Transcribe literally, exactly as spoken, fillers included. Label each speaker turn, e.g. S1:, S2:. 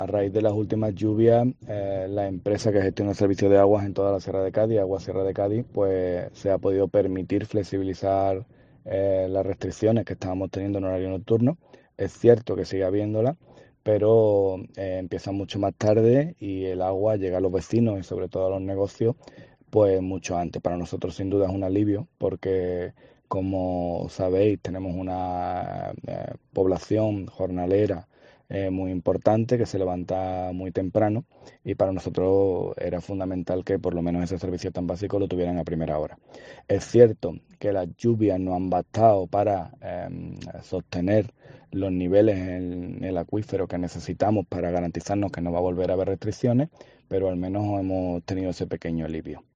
S1: A raíz de las últimas lluvias, eh, la empresa que gestiona el servicio de aguas en toda la Sierra de Cádiz, Agua Sierra de Cádiz, pues se ha podido permitir flexibilizar eh, las restricciones que estábamos teniendo en horario nocturno. Es cierto que sigue habiéndolas, pero eh, empieza mucho más tarde y el agua llega a los vecinos y sobre todo a los negocios, pues mucho antes. Para nosotros sin duda es un alivio porque, como sabéis, tenemos una eh, población jornalera eh, muy importante que se levanta muy temprano y para nosotros era fundamental que por lo menos ese servicio tan básico lo tuvieran a primera hora. Es cierto que las lluvias no han bastado para eh, sostener los niveles en el acuífero que necesitamos para garantizarnos que no va a volver a haber restricciones, pero al menos hemos tenido ese pequeño alivio.